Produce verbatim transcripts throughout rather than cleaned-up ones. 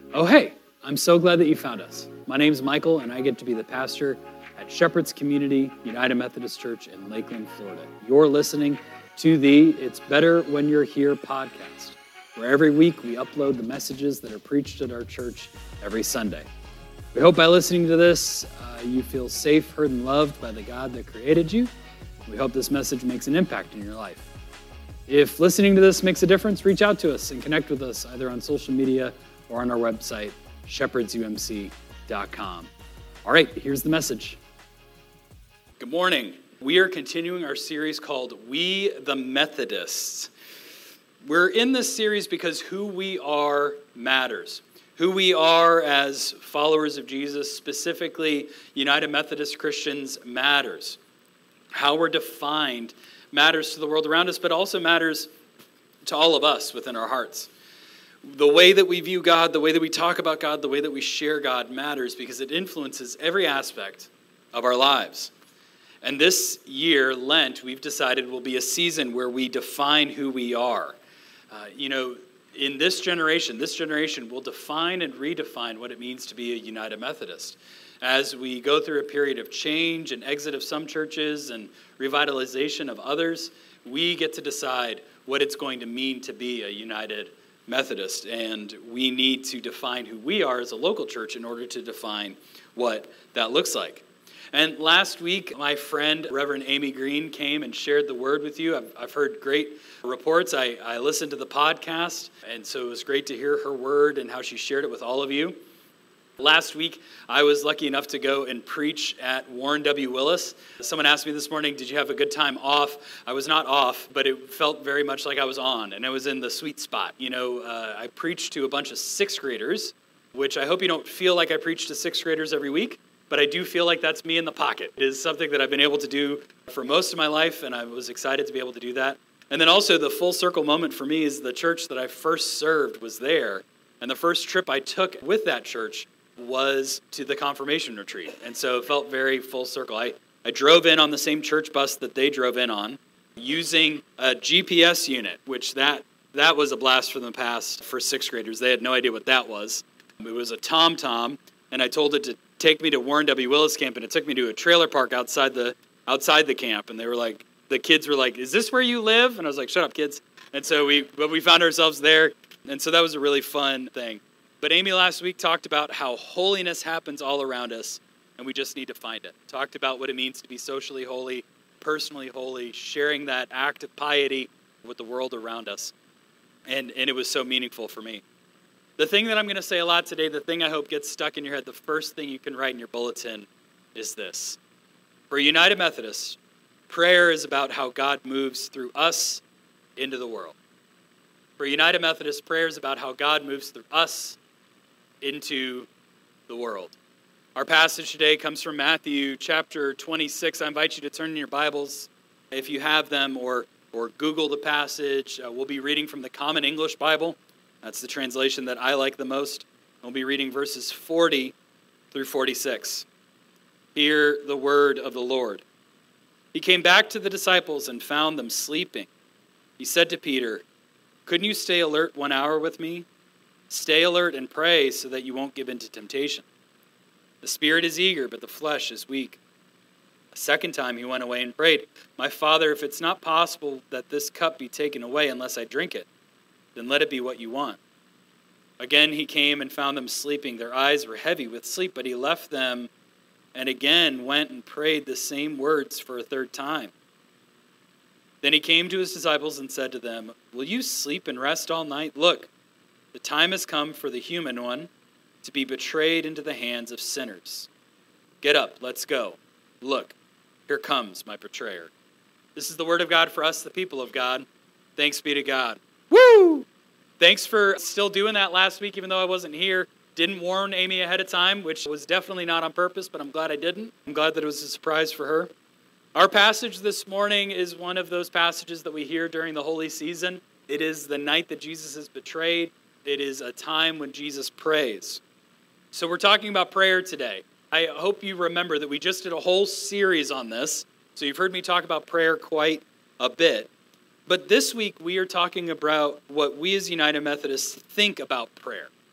Oh, hey, I'm so glad that you found us. My name's Michael, and I get to be the pastor at Shepherd's Community United Methodist Church in Lakeland, Florida. You're listening to the It's Better When You're Here podcast, where every week we upload the messages that are preached at our church every Sunday. We hope by listening to this, uh, you feel safe, heard, and loved by the God that created you. We hope this message makes an impact in your life. If listening to this makes a difference, reach out to us and connect with us either on social media or on our website, shepherds u m c dot com. All right, here's the message. Good morning. We are continuing our series called We the Methodists. We're in this series because who we are matters. Who we are as followers of Jesus, specifically United Methodist Christians, matters. How we're defined matters to the world around us, but also matters to all of us within our hearts. The way that we view God, the way that we talk about God, the way that we share God matters because it influences every aspect of our lives. And this year, Lent, we've decided will be a season where we define who we are. Uh, you know, in this generation, this generation will define and redefine what it means to be a United Methodist. As we go through a period of change and exit of some churches and revitalization of others, we get to decide what it's going to mean to be a United Methodist. And we need to define who we are as a local church in order to define what that looks like. And last week, my friend, Reverend Amy Green, came and shared the word with you. I've, I've heard great reports. I, I listened to the podcast, and so it was great to hear her word and how she shared it with all of you. Last week, I was lucky enough to go and preach at Warren W. Willis. Someone asked me this morning, did you have a good time off? I was not off, but it felt very much like I was on, and I was in the sweet spot. You know, uh, I preached to a bunch of sixth graders, which I hope you don't feel like I preach to sixth graders every week, but I do feel like that's me in the pocket. It is something that I've been able to do for most of my life, and I was excited to be able to do that. And then also the full circle moment for me is the church that I first served was there, and the first trip I took with that church was to the confirmation retreat. And so it felt very full circle. I, I drove in on the same church bus that they drove in on using a G P S unit, which that that was a blast from the past for sixth graders. They had no idea what that was. It was a TomTom, and I told it to take me to Warren W. Willis camp, and it took me to a trailer park outside the outside the camp. And they were like, the kids were like, "Is this where you live?" And I was like, "Shut up, kids." And so we, but we found ourselves there. And so that was a really fun thing. But Amy last week talked about how holiness happens all around us, and we just need to find it. Talked about what it means to be socially holy, personally holy, sharing that act of piety with the world around us. And, and it was so meaningful for me. The thing that I'm going to say a lot today, the thing I hope gets stuck in your head, the first thing you can write in your bulletin is this. For United Methodists, prayer is about how God moves through us into the world. For United Methodists, prayer is about how God moves through us into the world. Our passage today comes from Matthew chapter twenty-six. I invite you to turn in your Bibles if you have them, or or Google the passage. Uh, we'll be reading from the Common English Bible. That's the translation that I like the most. We'll be reading verses forty through forty-six. Hear the word of the Lord. He came back to the disciples and found them sleeping. He said to Peter, "Couldn't you stay alert one hour with me? Stay alert and pray so that you won't give in to temptation. The spirit is eager, but the flesh is weak." A second time he went away and prayed, "My Father, if it's not possible that this cup be taken away unless I drink it, then let it be what you want." Again he came and found them sleeping. Their eyes were heavy with sleep, but he left them and again went and prayed the same words for a third time. Then he came to his disciples and said to them, "Will you sleep and rest all night? Look, the time has come for the human one to be betrayed into the hands of sinners. Get up, let's go. Look, here comes my betrayer." This is the word of God for us, the people of God. Thanks be to God. Woo! Thanks for still doing that last week, even though I wasn't here. Didn't warn Amy ahead of time, which was definitely not on purpose, but I'm glad I didn't. I'm glad that it was a surprise for her. Our passage this morning is one of those passages that we hear during the holy season. It is the night that Jesus is betrayed. It is a time when Jesus prays. So we're talking about prayer today. I hope you remember that we just did a whole series on this. So you've heard me talk about prayer quite a bit. But this week we are talking about what we as United Methodists think about prayer.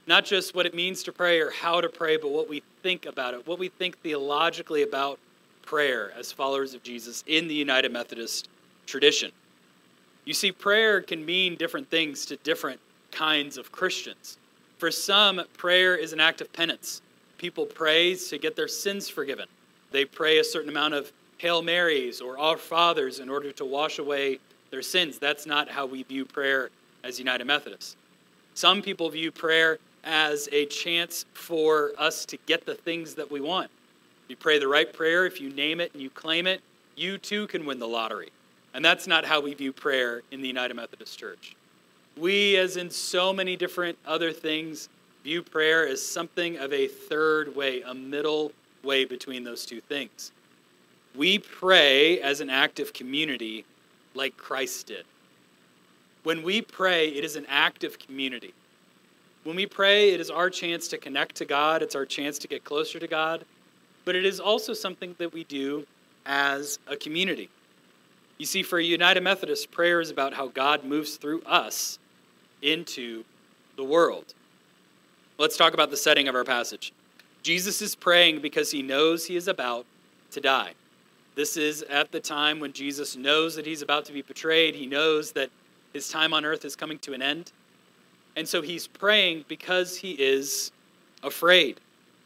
Not just what it means to pray or how to pray, but what we think about it, what we think theologically about prayer as followers of Jesus in the United Methodist tradition. You see, prayer can mean different things to different kinds of Christians. For some, prayer is an act of penance. People pray to get their sins forgiven. They pray a certain amount of Hail Marys or Our Fathers in order to wash away their sins. That's not how we view prayer as United Methodists. Some people view prayer as a chance for us to get the things that we want. If you pray the right prayer, if you name it and you claim it, you too can win the lottery. And that's not how we view prayer in the United Methodist Church. We, as in so many different other things, view prayer as something of a third way, a middle way between those two things. We pray as an act of community like Christ did. When we pray, it is an act of community. When we pray, it is our chance to connect to God. It's our chance to get closer to God. But it is also something that we do as a community. You see, for a United Methodist, prayer is about how God moves through us into the world. Let's talk about the setting of our passage. Jesus is praying because he knows he is about to die. This is at the time when Jesus knows that he's about to be betrayed. He knows that his time on earth is coming to an end. And so he's praying because he is afraid.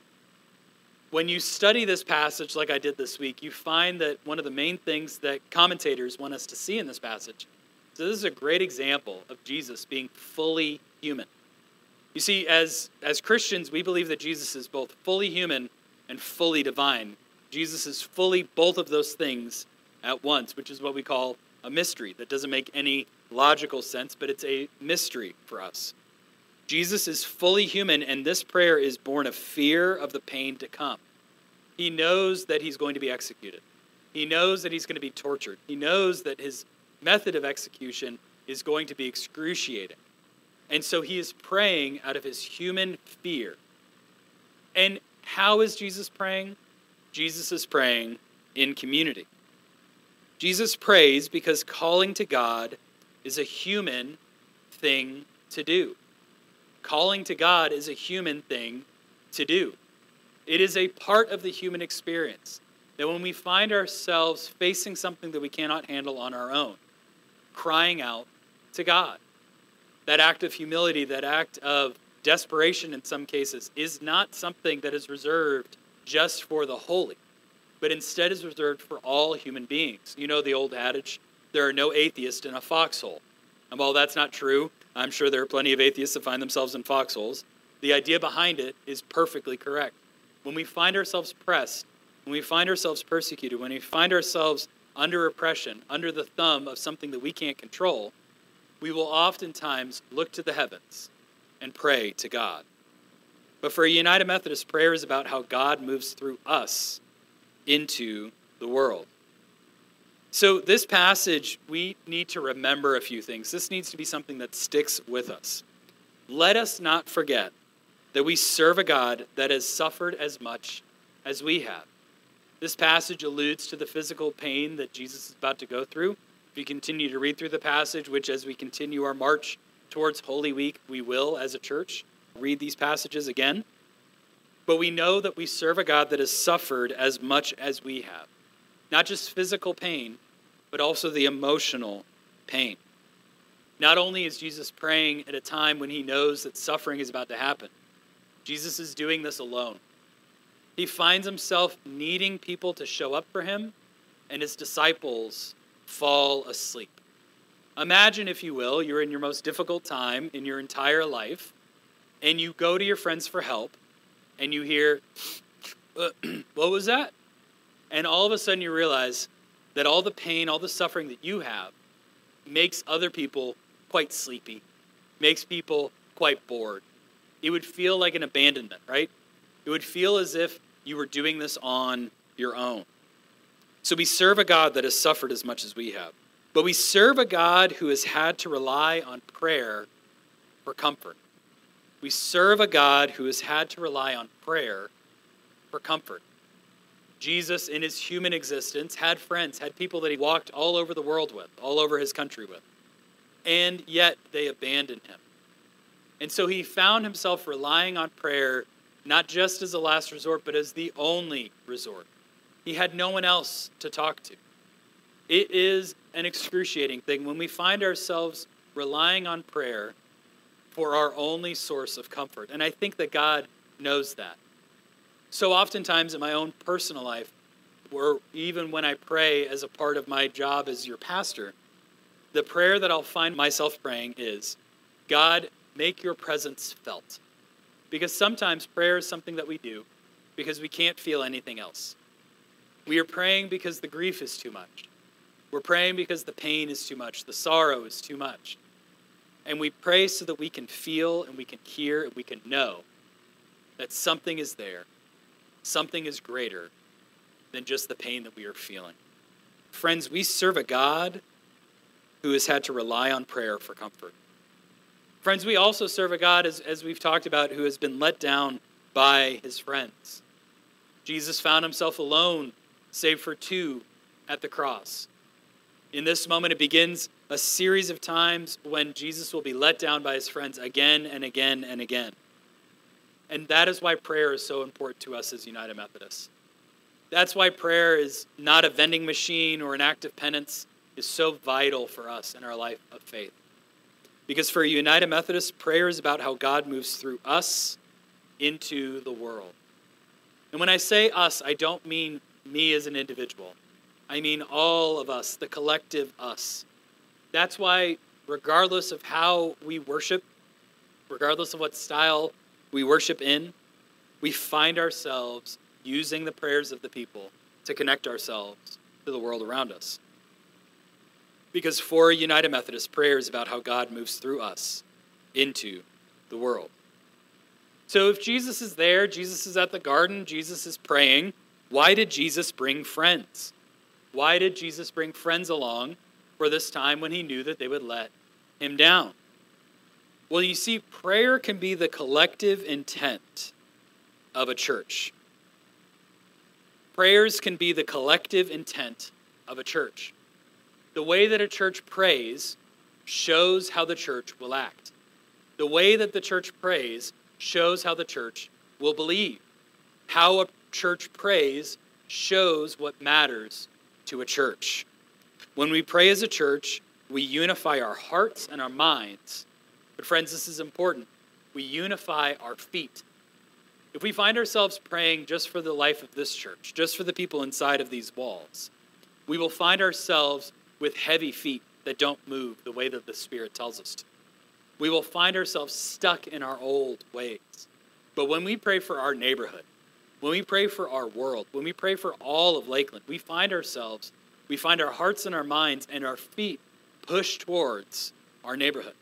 When you study this passage like I did this week, you find that one of the main things that commentators want us to see in this passage, so this is a great example of Jesus being fully human. You see, as, as Christians, we believe that Jesus is both fully human and fully divine. Jesus is fully both of those things at once, which is what we call a mystery. That doesn't make any logical sense, but it's a mystery for us. Jesus is fully human, and this prayer is born of fear of the pain to come. He knows that he's going to be executed. He knows that he's going to be tortured. He knows that his method of execution is going to be excruciating. And so he is praying out of his human fear. And how is Jesus praying? Jesus is praying in community. Jesus prays because calling to God is a human thing to do. Calling to God is a human thing to do. It is a part of the human experience that when we find ourselves facing something that we cannot handle on our own, crying out to God. That act of humility, that act of desperation in some cases, is not something that is reserved just for the holy, but instead is reserved for all human beings. You know the old adage, there are no atheists in a foxhole. And while that's not true, I'm sure there are plenty of atheists that find themselves in foxholes. The idea behind it is perfectly correct. When we find ourselves pressed, when we find ourselves persecuted, when we find ourselves under oppression, under the thumb of something that we can't control, we will oftentimes look to the heavens and pray to God. But for a United Methodist, prayer is about how God moves through us into the world. So this passage, we need to remember a few things. This needs to be something that sticks with us. Let us not forget that we serve a God that has suffered as much as we have. This passage alludes to the physical pain that Jesus is about to go through. If you continue to read through the passage, which as we continue our march towards Holy Week, we will as a church read these passages again. But we know that we serve a God that has suffered as much as we have. Not just physical pain, but also the emotional pain. Not only is Jesus praying at a time when he knows that suffering is about to happen, Jesus is doing this alone. He finds himself needing people to show up for him, and his disciples fall asleep. Imagine, if you will, you're in your most difficult time in your entire life, and you go to your friends for help, and you hear, what was that? And all of a sudden you realize that all the pain, all the suffering that you have makes other people quite sleepy, makes people quite bored. It would feel like an abandonment, right? It would feel as if you were doing this on your own. So we serve a God that has suffered as much as we have. But we serve a God who has had to rely on prayer for comfort. We serve a God who has had to rely on prayer for comfort. Jesus, in his human existence, had friends, had people that he walked all over the world with, all over his country with. And yet they abandoned him. And so he found himself relying on prayer, not just as a last resort, but as the only resort. He had no one else to talk to. It is an excruciating thing when we find ourselves relying on prayer for our only source of comfort. And I think that God knows that. So oftentimes in my own personal life, or even when I pray as a part of my job as your pastor, the prayer that I'll find myself praying is, God, make your presence felt. Because sometimes prayer is something that we do because we can't feel anything else. We are praying because the grief is too much. We're praying because the pain is too much, the sorrow is too much. And we pray so that we can feel and we can hear and we can know that something is there, something is greater than just the pain that we are feeling. Friends, we serve a God who has had to rely on prayer for comfort. Friends, we also serve a God, as, as we've talked about, who has been let down by his friends. Jesus found himself alone, save for two at the cross. In this moment, it begins a series of times when Jesus will be let down by his friends again and again and again. And that is why prayer is so important to us as United Methodists. That's why prayer is not a vending machine or an act of penance. Is so vital for us in our life of faith. Because for United Methodists, prayer is about how God moves through us into the world. And when I say us, I don't mean me as an individual. I mean all of us, the collective us. That's why regardless of how we worship, regardless of what style we worship in, we find ourselves using the prayers of the people to connect ourselves to the world around us. Because for United Methodists, prayer is about how God moves through us into the world. So if Jesus is there, Jesus is at the garden, Jesus is praying, why did Jesus bring friends? Why did Jesus bring friends along for this time when he knew that they would let him down? Well, you see, prayer can be the collective intent of a church. Prayers can be the collective intent of a church. The way that a church prays shows how the church will act. The way that the church prays shows how the church will believe. How a church prays shows what matters to a church. When we pray as a church, we unify our hearts and our minds. But friends, this is important. We unify our feet. If we find ourselves praying just for the life of this church, just for the people inside of these walls, we will find ourselves with heavy feet that don't move the way that the Spirit tells us to. We will find ourselves stuck in our old ways. But when we pray for our neighborhood, when we pray for our world, when we pray for all of Lakeland, we find ourselves, we find our hearts and our minds and our feet pushed towards our neighborhood.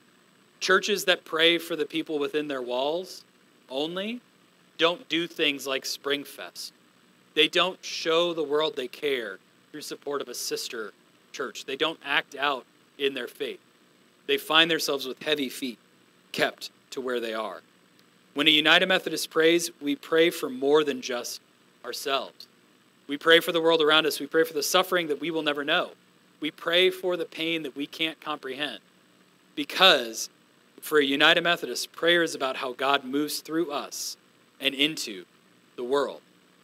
Churches that pray for the people within their walls only don't do things like Springfest. They don't show the world they care through support of a sister church. They don't act out in their faith. They find themselves with heavy feet kept to where they are. When a United Methodist prays, we pray for more than just ourselves. We pray for the world around us. We pray for the suffering that we will never know. We pray for the pain that we can't comprehend. Because for a United Methodist, prayer is about how God moves through us and into the world.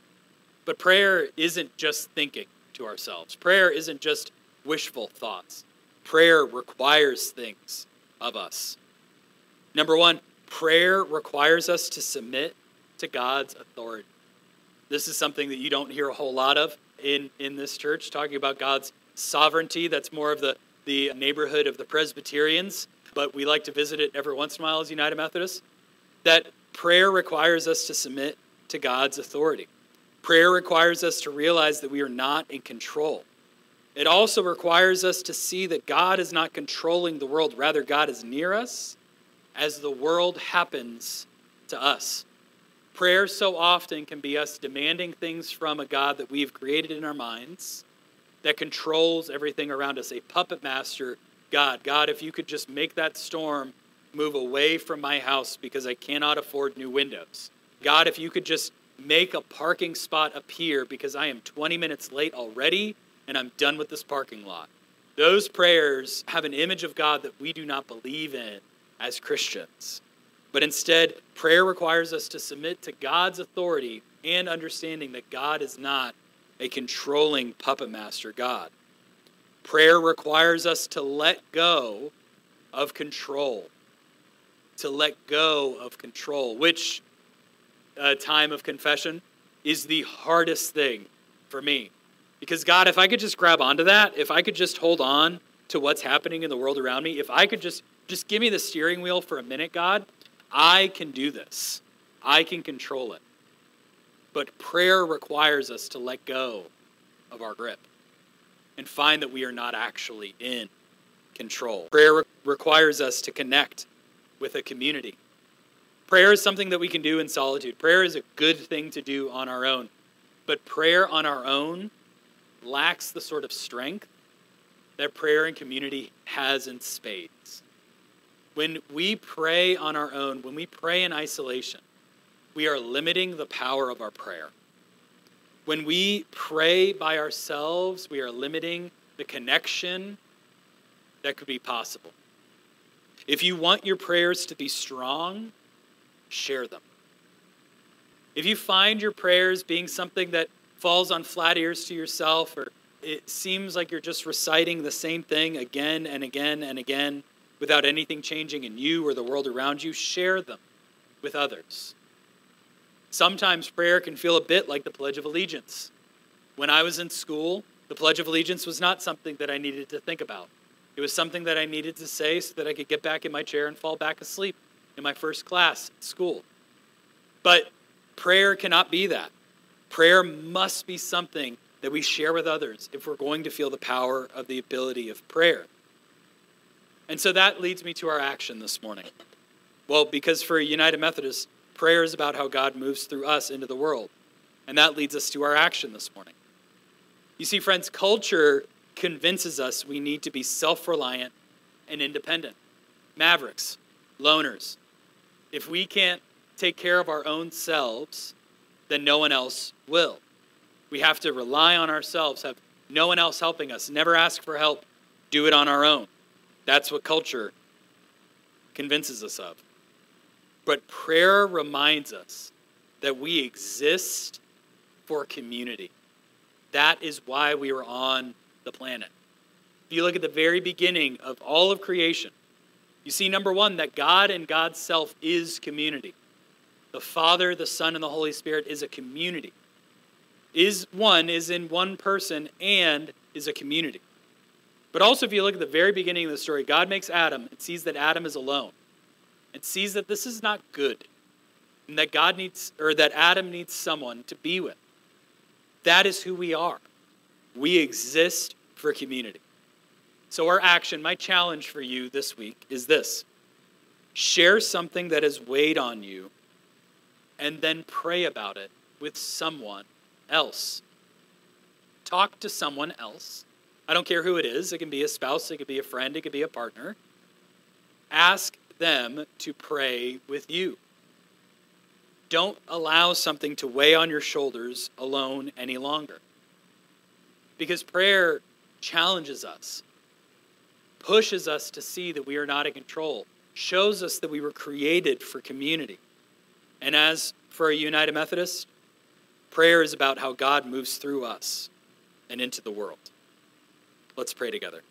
But prayer isn't just thinking to ourselves. Prayer isn't just wishful thoughts. Prayer requires things of us. Number one, prayer requires us to submit to God's authority. This is something that you don't hear a whole lot of in, in this church, talking about God's sovereignty. That's more of the, the neighborhood of the Presbyterians, but we like to visit it every once in a while as United Methodists. That prayer requires us to submit to God's authority. Prayer requires us to realize that we are not in control. It also requires us to see that God is not controlling the world. Rather, God is near us as the world happens to us. Prayer so often can be us demanding things from a God that we've created in our minds that controls everything around us, a puppet master God. God, if you could just make that storm move away from my house because I cannot afford new windows. God, if you could just make a parking spot appear because I am twenty minutes late already and I'm done with this parking lot. Those prayers have an image of God that we do not believe in as Christians. But instead, prayer requires us to submit to God's authority and understanding that God is not a controlling puppet master God. Prayer requires us to let go of control. To let go of control, which, a time of confession, is the hardest thing for me. Because God, if I could just grab onto that, if I could just hold on to what's happening in the world around me, if I could just, just give me the steering wheel for a minute, God, I can do this. I can control it. But prayer requires us to let go of our grip and find that we are not actually in control. Prayer re- requires us to connect with a community. Prayer is something that we can do in solitude. Prayer is a good thing to do on our own. But prayer on our own lacks the sort of strength that prayer in community has in spades. When we pray on our own, when we pray in isolation, we are limiting the power of our prayer. When we pray by ourselves, we are limiting the connection that could be possible. If you want your prayers to be strong, share them. If you find your prayers being something that falls on flat ears to yourself, or it seems like you're just reciting the same thing again and again and again without anything changing in you or the world around you, share them with others. Sometimes prayer can feel a bit like the Pledge of Allegiance. When I was in school, the Pledge of Allegiance was not something that I needed to think about. It was something that I needed to say so that I could get back in my chair and fall back asleep in my first class at school. But prayer cannot be that. Prayer must be something that we share with others if we're going to feel the power of the ability of prayer. And so that leads me to our action this morning. Well, because for United Methodist, prayer is about how God moves through us into the world. And that leads us to our action this morning. You see, friends, culture convinces us we need to be self-reliant and independent. Mavericks, loners. If we can't take care of our own selves, then no one else will. We have to rely on ourselves, have no one else helping us, never ask for help, do it on our own. That's what culture convinces us of. But prayer reminds us that we exist for community. That is why we were on the planet. If you look at the very beginning of all of creation, you see, number one, that God and God's self is community. The Father, the Son, and the Holy Spirit is a community. Is one, is in one person, and is a community. But also, if you look at the very beginning of the story, God makes Adam and sees that Adam is alone. And sees that this is not good. And that God needs, or that Adam needs someone to be with. That is who we are. We exist for community. So our action, my challenge for you this week is this. Share something that has weighed on you and then pray about it with someone else. Talk to someone else. I don't care who it is. It can be a spouse, it could be a friend, it could be a partner. Ask them to pray with you. Don't allow something to weigh on your shoulders alone any longer. Because prayer challenges us, pushes us to see that we are not in control, shows us that we were created for community. And as for a United Methodist, prayer is about how God moves through us and into the world. Let's pray together.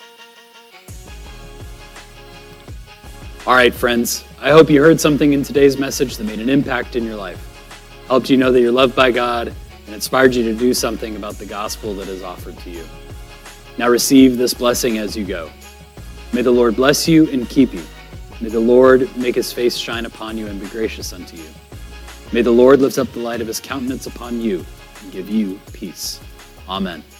All right, friends, I hope you heard something in today's message that made an impact in your life, helped you know that you're loved by God, and inspired you to do something about the gospel that is offered to you. Now receive this blessing as you go. May the Lord bless you and keep you. May the Lord make his face shine upon you and be gracious unto you. May the Lord lift up the light of his countenance upon you and give you peace. Amen.